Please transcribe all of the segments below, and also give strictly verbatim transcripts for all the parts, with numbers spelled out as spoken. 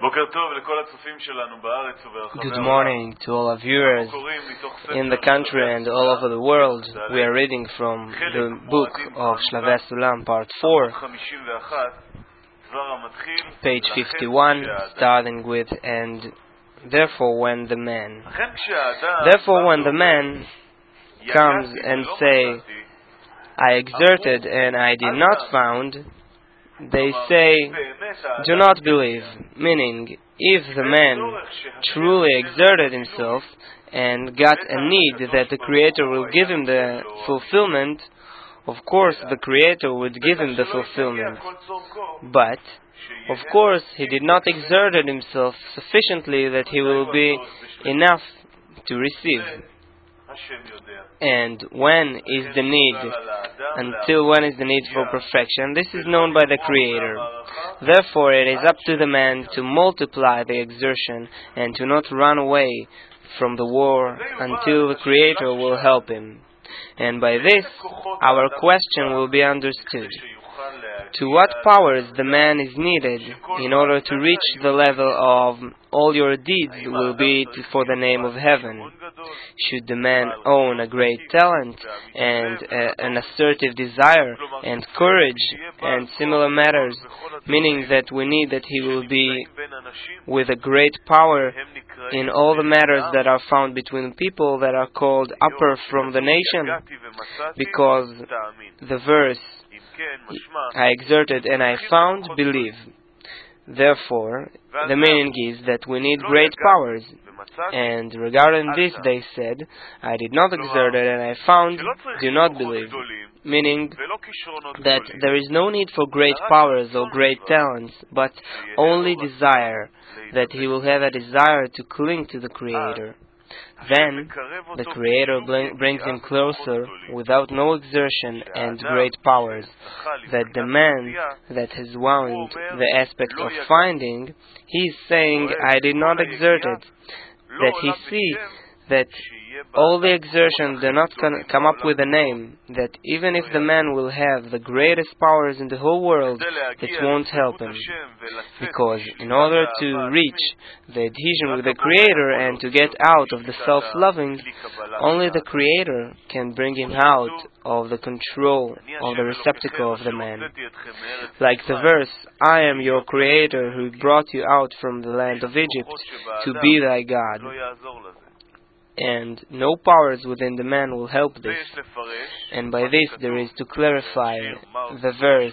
Good morning to all our viewers in the country and all over the world. We are reading from the book of Shlavei Sulam, part four, page fifty-one, starting with, and therefore when the man, therefore when the man comes and say, I exerted and I did not found, they say, do not believe, meaning, if the man truly exerted himself and got a need that the Creator will give him the fulfillment, of course the Creator would give him the fulfillment. But, of course, he did not exert himself sufficiently that he will be enough to receive. And when is the need? Until when is the need for perfection? This is known by the Creator. Therefore, it is up to the man to multiply the exertion and to not run away from the war until the Creator will help him. And by this, our question will be understood. To what powers the man is needed in order to reach the level of all your deeds will be for the name of heaven? Should the man own a great talent and uh, an assertive desire and courage and similar matters, meaning that we need that he will be with a great power in all the matters that are found between people that are called upper from the nation? Because the verse, I exerted and I found, believe. Therefore, the meaning is that we need great powers. And regarding this they said, I did not exert it and I found, do not believe. Meaning that there is no need for great powers or great talents, but only desire, that he will have a desire to cling to the Creator. Then the Creator brings him closer without no exertion and great powers, that the man that has wound the aspect of finding, he is saying, I did not exert it, that he sees that all the exertion do not come up with a name, that even if the man will have the greatest powers in the whole world, it won't help him. Because in order to reach the adhesion with the Creator and to get out of the self-loving, only the Creator can bring him out of the control of the receptacle of the man. Like the verse, I am your Creator who brought you out from the land of Egypt to be thy God. And no powers within the man will help this. And by this there is to clarify the verse,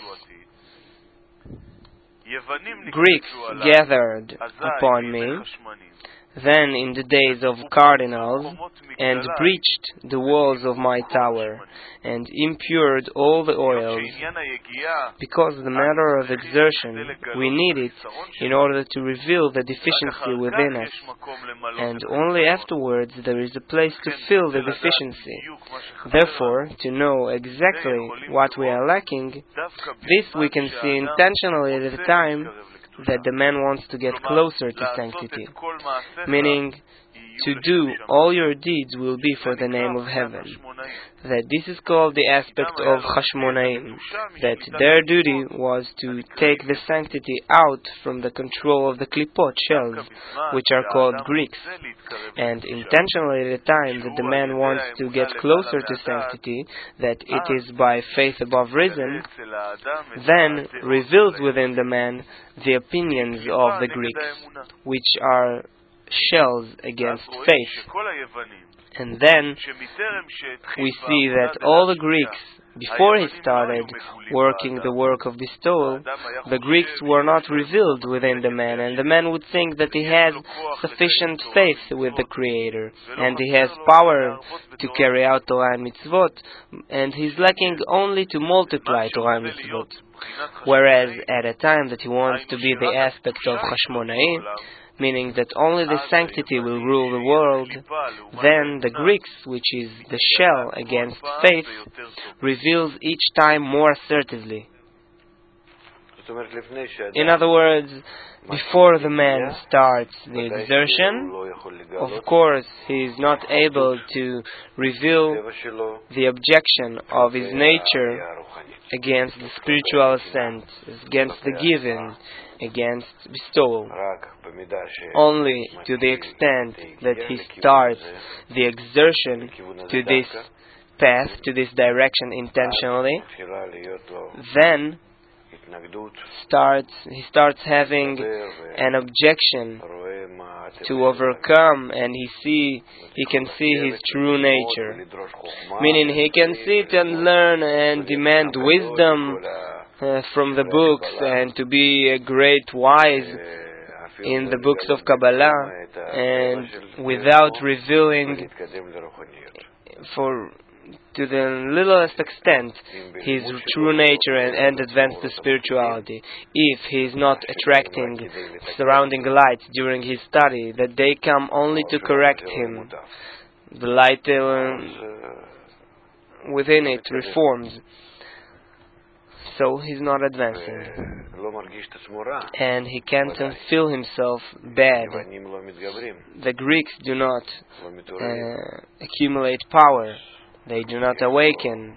Greeks gathered upon me, then in the days of cardinals, and breached the walls of my tower, and impurred all the oils. Because the matter of exertion, we need it in order to reveal the deficiency within us, and only afterwards there is a place to fill the deficiency. Therefore, to know exactly what we are lacking, this we can see intentionally at the time that the man wants to get closer to sanctity, meaning to do all your deeds will be for the name of heaven. That this is called the aspect of Chashmonaim, that their duty was to take the sanctity out from the control of the Klipot shells, which are called Greeks. And intentionally at the time that the man wants to get closer to sanctity, that it is by faith above reason, then reveals within the man the opinions of the Greeks, which are shells against faith. And then we see that all the Greeks, before he started working the work of bestowal, the Greeks were not revealed within the man, and the man would think that he has sufficient faith with the Creator, and he has power to carry out Torah and Mitzvot, and he's lacking only to multiply Torah and Mitzvot. Whereas at a time that he wants to be the aspect of Chashmonai, meaning that only the sanctity will rule the world, then the Greeks, which is the shell against faith, reveals each time more assertively. In other words, before the man starts the exertion, of course he is not able to reveal the objection of his nature against the spiritual ascent, against the giving, against bestowal. Only to the extent that he starts the exertion to this path, to this direction intentionally, then starts he starts having an objection to overcome, and he see he can see his true nature, meaning he can sit and learn and demand wisdom uh, from the books and to be a great wise in the books of Kabbalah, and without revealing for to the littlest extent his true nature and, and advance the spirituality. If he is not attracting surrounding lights during his study, that they come only to correct him, the light uh, within it reforms, so he's not advancing, and he can't feel himself bad. The Greeks do not uh, accumulate power. They do not awaken.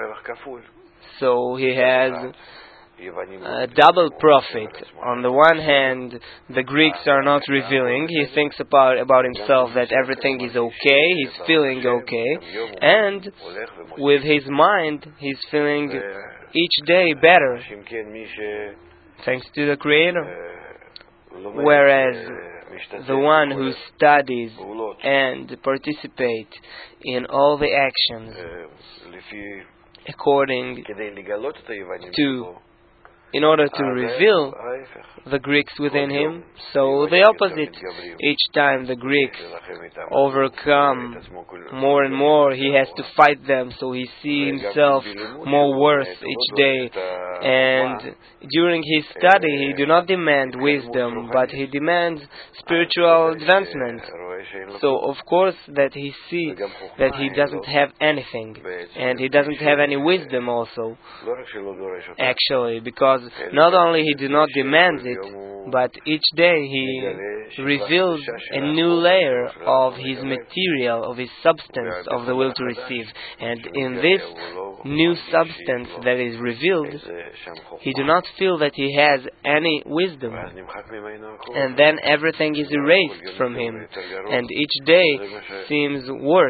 So he has a double profit. On the one hand, the Greeks are not revealing. He thinks about, about himself that everything is okay, he's feeling okay, and with his mind, he's feeling each day better, thanks to the Creator. Whereas the one who studies and participates in all the actions according to, in order to reveal the Greeks within him, so the opposite. Each time the Greeks overcome more and more, he has to fight them, so he sees himself more worth each day. And during his study, he do not demand wisdom, but he demands spiritual advancement. So of course that he sees that he doesn't have anything, and he doesn't have any wisdom also, actually, because not only he do not demand it, but each day he reveals a new layer of his material, of his substance, of the will to receive. And in this new substance that is revealed, he do not feel that he has any wisdom. And then everything is erased from him, and each day seems worse.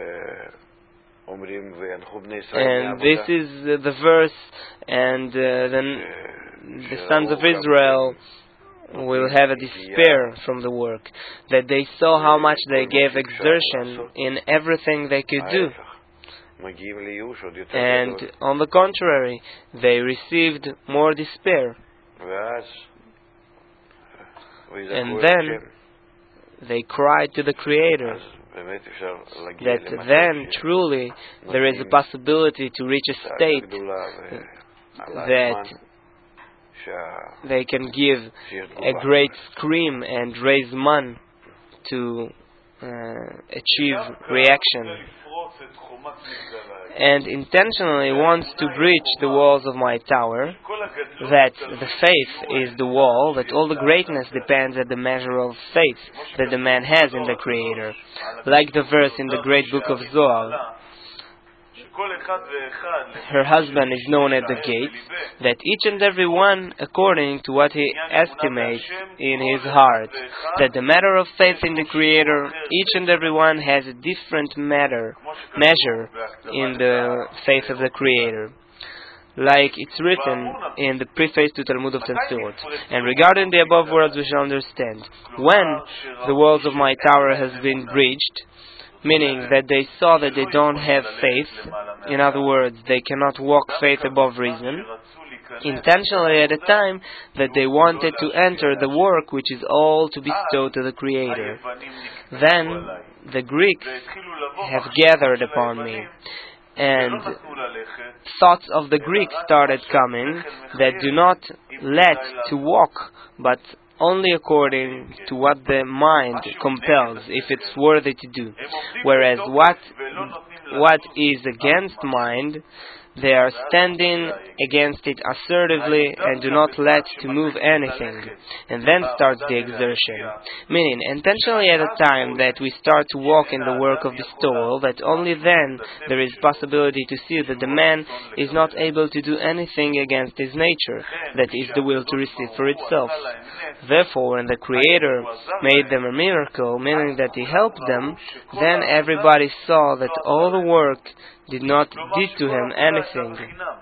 And this is uh, the verse, and uh, then the sons of Israel will have a despair from the work, that they saw how much they gave exertion in everything they could do. And on the contrary, they received more despair. And then they cried to the Creator, that then truly there is a possibility to reach a state that they can give a great scream and raise man to uh, achieve reaction, and intentionally wants to breach the walls of my tower, that the faith is the wall, that all the greatness depends at the measure of faith that the man has in the Creator. Like the verse in the great book of Zohar, her husband is known at the gates, that each and every one according to what he estimates in his heart, that the matter of faith in the Creator, each and every one has a different matter, measure in the faith of the Creator, like it's written in the preface to Talmud of Tansurot. And regarding the above words we shall understand, when the walls of my tower has been breached, meaning that they saw that they don't have faith, in other words, they cannot walk faith above reason, intentionally at a time that they wanted to enter the work which is all to bestow to the Creator. Then the Greeks have gathered upon me, and thoughts of the Greeks started coming that do not let to walk, but only according to what the mind compels, if it's worthy to do. Whereas what what is against mind, They are standing against it assertively and do not let to move anything. And then starts the exertion. Meaning, intentionally at a time that we start to walk in the work of bestowal, that only then there is possibility to see that the man is not able to do anything against his nature, that is the will to receive for itself. Therefore, when the Creator made them a miracle, meaning that He helped them, then everybody saw that all the work did not did to him anything.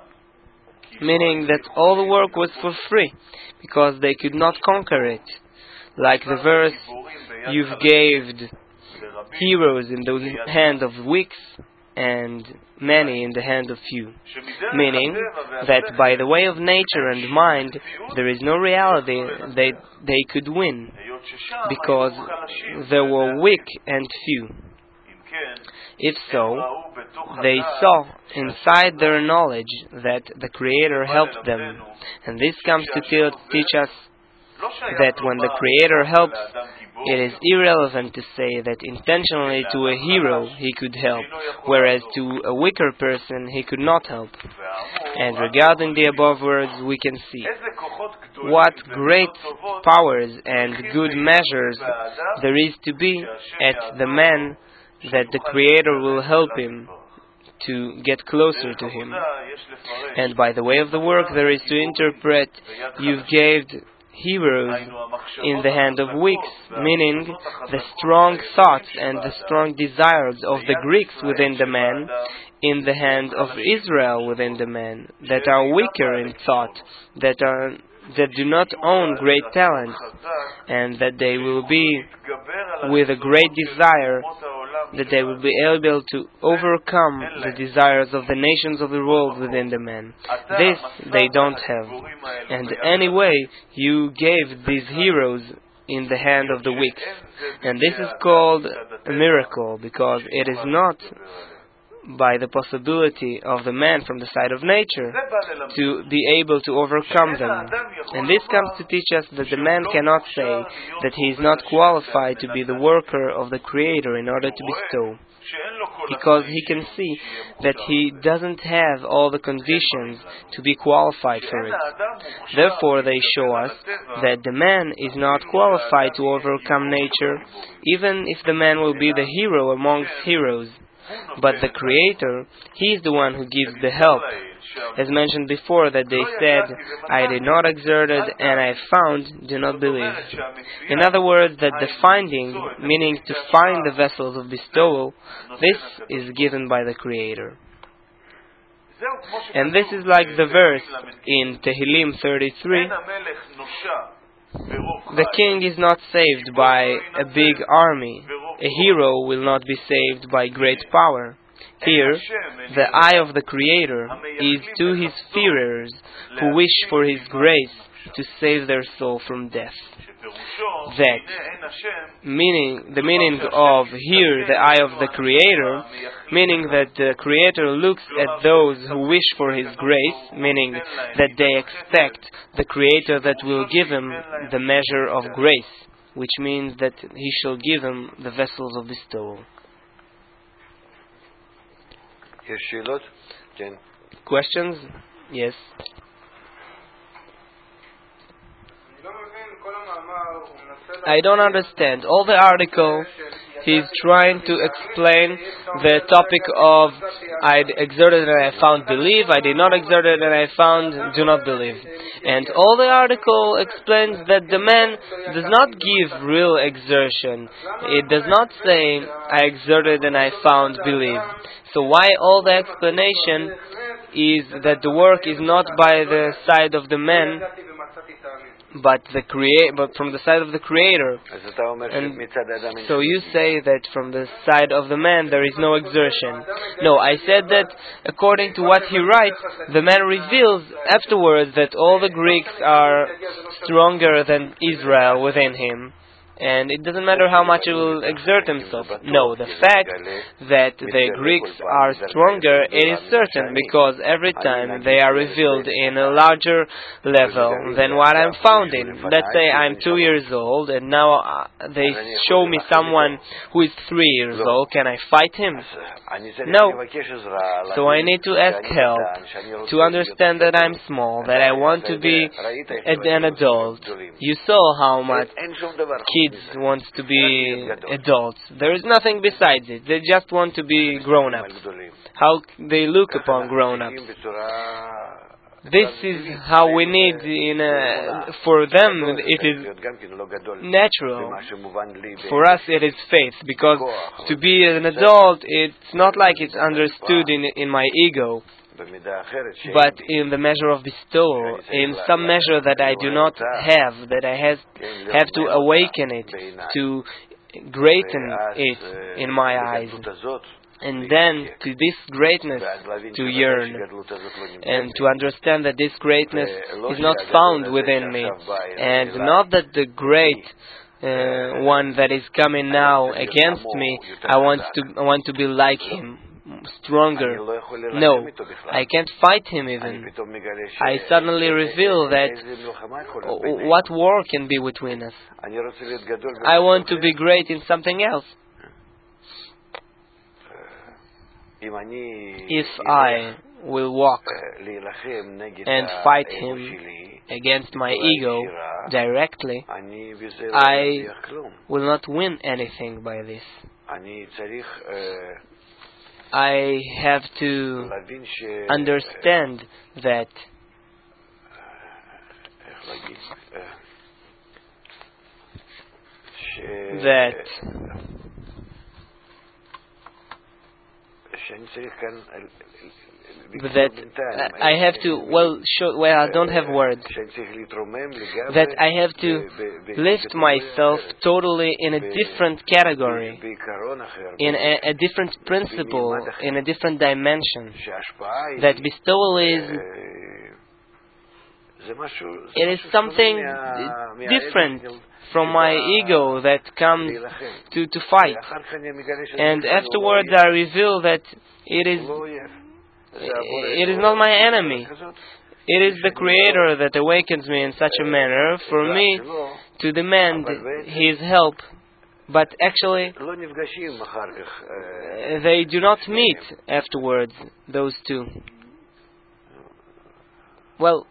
Meaning that all the work was for free, because they could not conquer it. Like the verse, "You've gave heroes in the hand of weaks, and many in the hand of few." Meaning that by the way of nature and mind, there is no reality that they could win, because there were weak and few. If so, they saw inside their knowledge that the Creator helped them. And this comes to teach us that when the Creator helps, it is irrelevant to say that intentionally to a hero he could help, whereas to a weaker person he could not help. And regarding the above words, we can see what great powers and good measures there is to be at the man that the Creator will help him to get closer to Him. And by the way of the work, there is to interpret, "You've gave heroes in the hand of weaks," meaning the strong thoughts and the strong desires of the Greeks within the man, in the hand of Israel within the man, that are weaker in thought, that are that do not own great talents, and that they will be with a great desire, that they will be able to overcome the desires of the nations of the world within the man. This they don't have. And anyway, you gave these heroes in the hand of the weak. And this is called a miracle, because it is not by the possibility of the man from the side of nature to be able to overcome them. And this comes to teach us that the man cannot say that he is not qualified to be the worker of the Creator in order to bestow, because he can see that he doesn't have all the conditions to be qualified for it. Therefore, they show us that the man is not qualified to overcome nature, even if the man will be the hero amongst heroes. But the Creator, He is the one who gives the help. As mentioned before, that they said, "I did not exert it, and I found, do not believe." In other words, that the finding, meaning to find the vessels of bestowal, this is given by the Creator. And this is like the verse in Tehillim thirty-three, "The king is not saved by a big army. A hero will not be saved by great power." Here, the eye of the Creator is to His fearers who wish for His grace to save their soul from death. That, meaning, the meaning of here, the eye of the Creator, meaning that the Creator looks at those who wish for His grace, meaning that they expect the Creator that will give them the measure of grace, which means that He shall give them the vessels of bestowal. Questions? Yes. I don't understand. All the article, he's trying to explain the topic of I exerted and I found believe, I did not exert it and I found do not believe. And all the article explains that the man does not give real exertion. It does not say I exerted and I found believe. So why all the explanation is that the work is not by the side of the man, but the create, but from the side of the Creator. And so you say that from the side of the man there is no exertion. No, I said that according to what he writes, the man reveals afterwards that all the Greeks are stronger than Israel within him, and it doesn't matter how much he will exert himself. No, the fact that the Greeks are stronger, it is certain, because every time they are revealed in a larger level than what I'm found in. Let's say I'm two years old, and now uh, they show me someone who is three years old. Can I fight him? No. So I need to ask help to understand that I'm small, that I want to be an adult. You saw how much kids want to be adults. There is nothing besides it. They just want to be grown-ups. How they look upon grown-ups. This is how we need in a, for them it is natural. For us it is faith, because to be an adult, it's not like it's understood in, in my ego, but in the measure of bestowal, in some measure that I do not have, that I has, have to awaken it, to greaten it in my eyes. And then to this greatness to yearn, and to understand that this greatness is not found within me, and not that the great uh, one that is coming now against me, I want to I want to be like him, stronger. No, I can't fight him even. I suddenly reveal that what war can be between us. I want to be great in something else. If I will walk and fight him against my ego directly, I will not win anything by this. I have to understand that that that uh, I have to, well, show, well, I don't have words, that I have to lift myself totally in a different category, in a, a different principle, in a different dimension, that bestowal is, it is something different from my ego that comes to, to fight. And afterwards I reveal that it is it is not my enemy. It is the Creator that awakens me in such a manner for me to demand His help. But actually, they do not meet afterwards, those two. Well,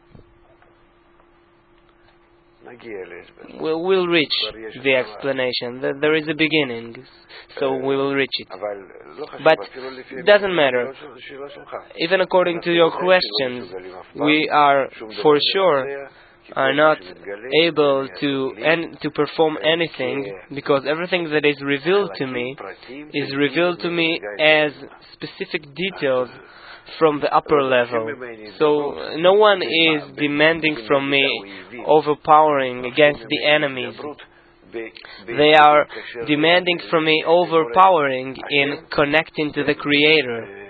We'll, we'll reach the explanation. There is a beginning, so we will reach it. But it doesn't matter. Even according to your questions, we are for sure are not able to en- to perform anything, because everything that is revealed to me is revealed to me as specific details from the upper level. So no one is demanding from me overpowering against the enemies. They are demanding from me overpowering in connecting to the Creator.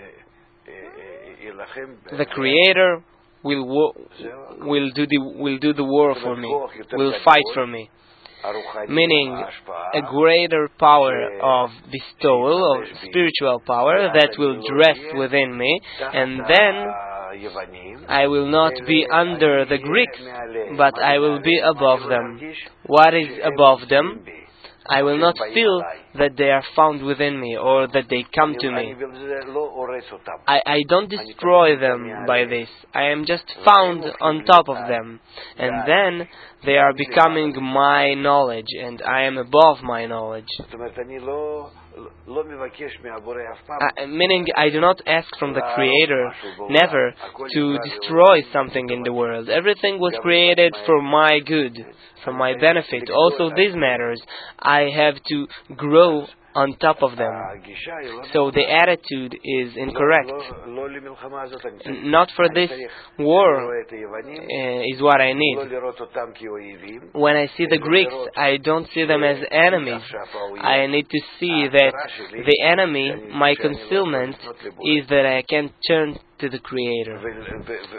The Creator will wo- will do the will do the war for me, will fight for me. Meaning a greater power of bestowal, of spiritual power that will dress within me, and then I will not be under the Greeks, but I will be above them. What is above them? I will not feel that they are found within me or that they come to me. I, I don't destroy them by this. I am just found on top of them. And then they are becoming my knowledge, and I am above my knowledge. Uh, meaning I do not ask from the Creator, never, to destroy something in the world. Everything was created for my good, for my benefit. Also these matters, I have to grow on top of them. So the attitude is incorrect. Not for this war uh, is what I need. When I see the Greeks, I don't see them as enemies. I need to see that the enemy, my concealment, is that I can turn to the Creator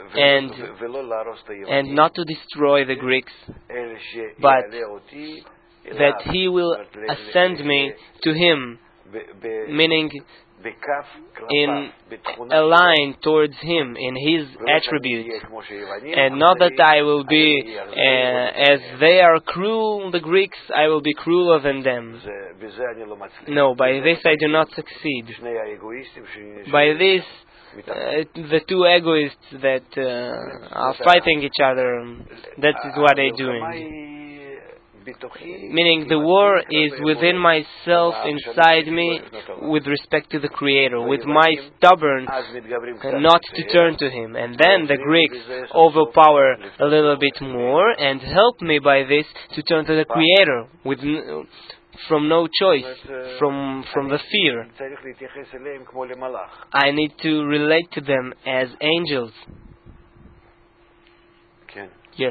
and and not to destroy the Greeks, but that He will ascend me to Him, meaning in a line towards Him, in His attributes, and not that I will be, uh, as they are cruel, the Greeks, I will be crueler than them. No, by this I do not succeed. By this, uh, the two egoists that uh, are fighting each other, that is what they're doing. Meaning the war is within myself, inside me, with respect to the Creator, with my stubborn not to turn to Him. And then the Greeks overpower a little bit more and help me by this to turn to the Creator, with n- from no choice, from from the fear. I need to relate to them as angels. Yes.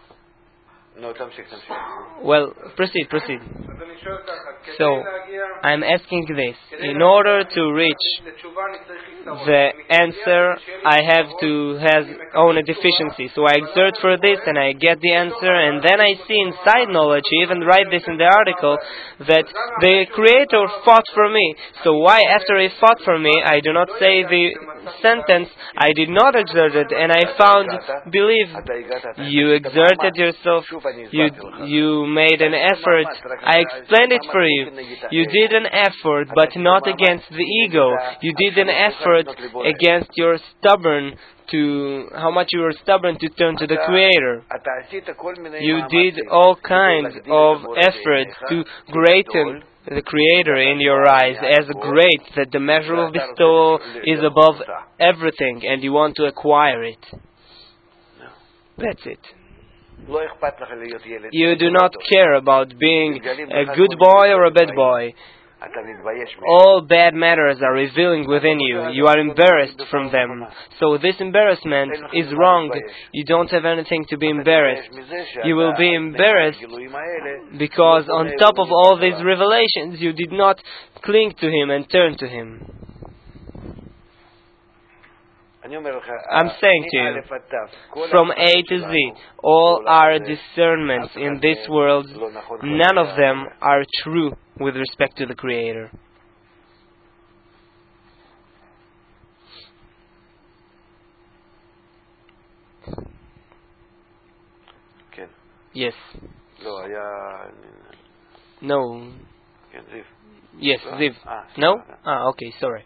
Well, proceed, proceed. So, I'm asking this. In order to reach the answer, I have to have own a deficiency. So I exert for this and I get the answer, and then I see inside knowledge, I even write this in the article, that the Creator fought for me. So why, after He fought for me, I do not say the sentence, I did not exert it, and I found belief. You exerted yourself. You you made an effort. I explained it for you. You did an effort, but not against the ego. You did an effort against your stubborn to how much you were stubborn to turn to the Creator. You did all kinds of efforts to greaten the Creator in your eyes as great, that the measure of bestowal is above everything, and you want to acquire it. That's it. You do not care about being a good boy or a bad boy. All bad matters are revealing within you. You are embarrassed from them. So this embarrassment is wrong. You don't have anything to be embarrassed. You will be embarrassed because on top of all these revelations, you did not cling to Him and turn to Him. I'm saying to you, from A to Z, all our discernments in this world, none of them are true with respect to the Creator. Yes. No. Yes, Ziv. No? Ah, okay, sorry.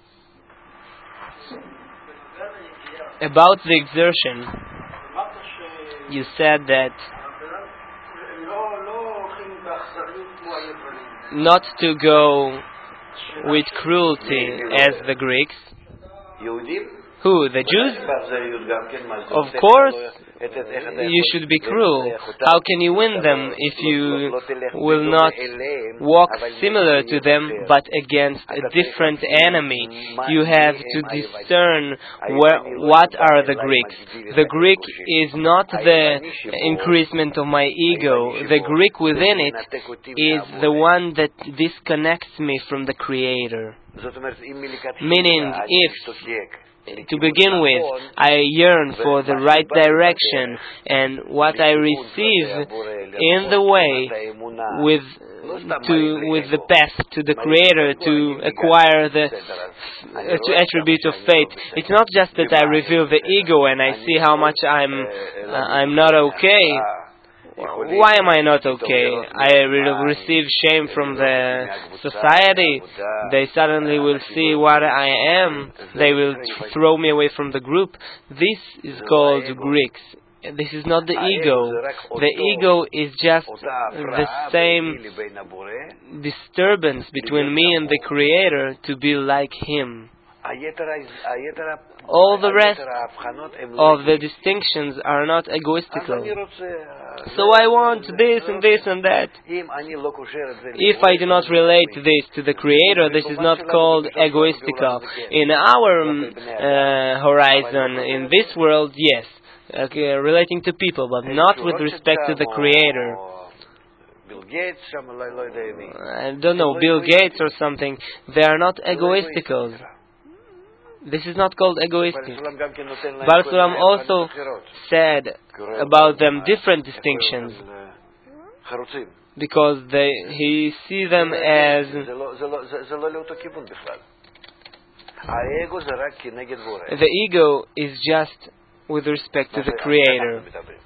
About the exertion, you said that not to go with cruelty as the Greeks. Who? The Jews? Of course, you should be cruel. How can you win them if you will not walk similar to them but against a different enemy? You have to discern where, what are the Greeks. The Greek is not the increasement of my ego. The Greek within it is the one that disconnects me from the Creator. Meaning, if to begin with, I yearn for the right direction, and what I receive in the way with to with the path to the Creator to acquire the uh, attribute of faith. It's not just that I reveal the ego and I see how much I'm uh, I'm not okay. Why am I not okay? I will receive shame from the society. They suddenly will see what I am. They will throw me away from the group. This is called Greeks. This is not the ego. The ego is just the same disturbance between me and the Creator to be like Him. All the rest of the distinctions are not egoistical. So I want this and this and that. If I do not relate this to the Creator, this is not called egoistical. In our uh, horizon, in this world, yes, okay, relating to people, but not with respect to the Creator. I don't know, Bill Gates or something, they are not egoistical. This is not called egoistic. Baal Sulam also said about them different distinctions. because they, he see them as... The ego is just with respect to the Creator.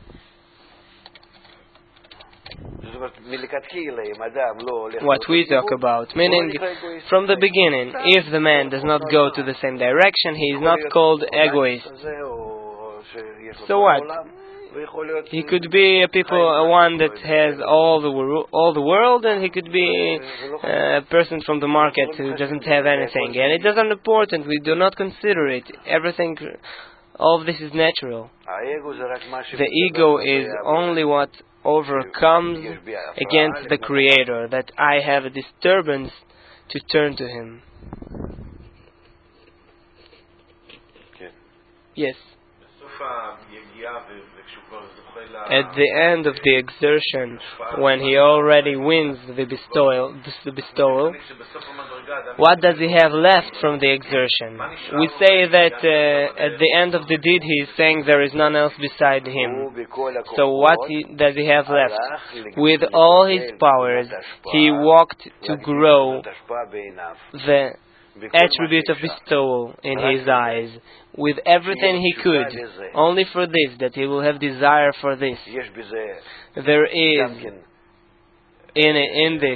What we talk about, meaning from the beginning, if the man does not go to the same direction, he is not called egoist. So what? He could be a people, a one that has all the wor- all the world, and he could be a person from the market who doesn't have anything. And it doesn't important. We do not consider it. Everything, all of this is natural. The ego is only what overcomes against the Creator, that I have a disturbance to turn to Him. Yes. At the end of the exertion, when he already wins the bestowal, the bestowal, what does he have left from the exertion? We say that uh, at the end of the deed he is saying there is none else beside him. So what he, does he have left? With all his powers, he walked to grow the attribute of bestowal in his eyes, with everything he could, only for this, that he will have desire for this. There is in, in this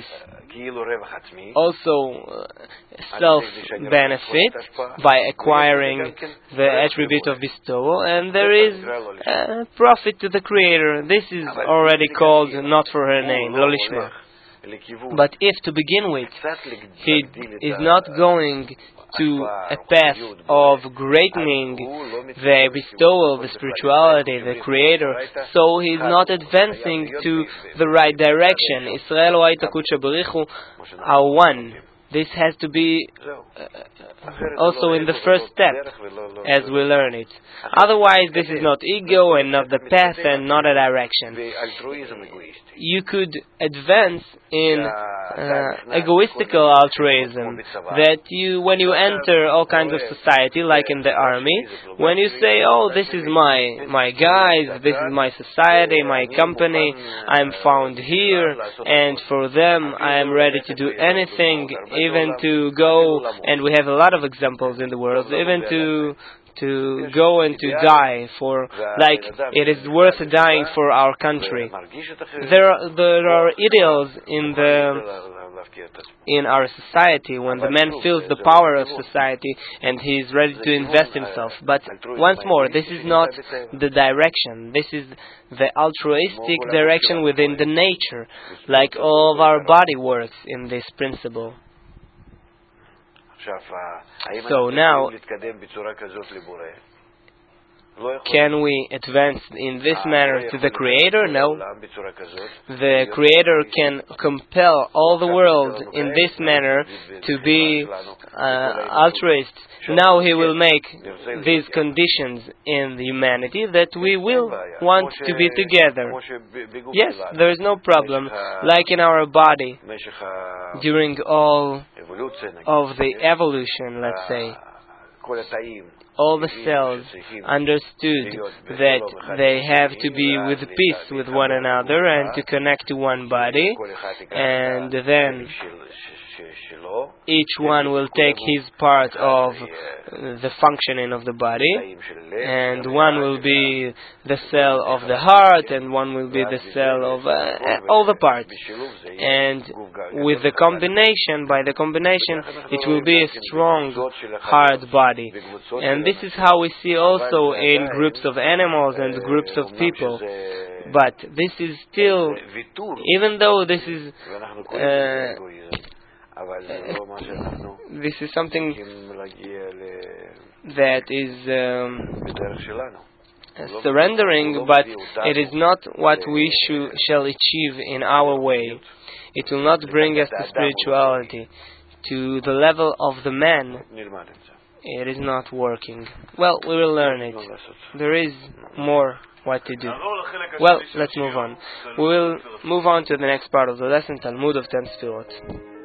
also uh, self-benefit by acquiring the attribute of bestowal, and there is uh, profit to the Creator. This is already called not for her name, Lo Lishma. But if to begin with he is not going to a path of greatening the bestowal, the spirituality, the Creator, so he is not advancing to the right direction. Israel Oaita Kudsha Berichu are one. This has to be uh, also in the first step, as we learn it. Otherwise, this is not ego and not the path and not a direction. You could advance in uh, egoistical altruism, that you, when you enter all kinds of society, like in the army, when you say, oh, this is my, my guys, this is my society, my company, I'm found here, and for them I am ready to do anything, even to go, and we have a lot of examples in the world, even to to go and to die for, like, it is worth dying for our country. There are, there are ideals in the in our society when the man feels the power of society and he is ready to invest himself. But once more, this is not the direction. This is the altruistic direction within the nature, like all of our body works in this principle. So now, can we advance in this manner to the Creator? No. The Creator can compel all the world in this manner to be uh, altruists. Now He will make these conditions in humanity that we will want to be together. Yes, there is no problem. Like in our body, during all of the evolution, let's say, all the cells understood that they have to be with peace with one another and to connect to one body, and then each one will take his part of the functioning of the body, and one will be the cell of the heart, and one will be the cell of uh, all the parts. And with the combination, by the combination, it will be a strong, hard body. And this is how we see also in groups of animals and groups of people. But this is still, even though this is uh, this is something that is um, surrendering, but it is not what we sh- shall achieve in our way. It will not bring us to spirituality, to the level of the man. It is not working. Well, we will learn it. There is more what to do. Well, let's move on. We will move on to the next part of the lesson, Talmud of Ten Sefirot.